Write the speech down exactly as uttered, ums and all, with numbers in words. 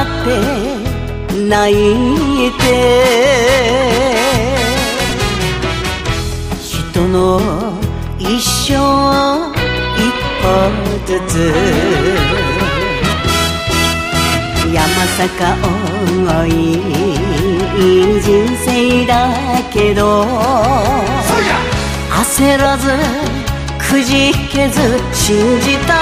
って泣いて人の一生一歩ずつ山坂多い人生だけど焦らずくじけず信じた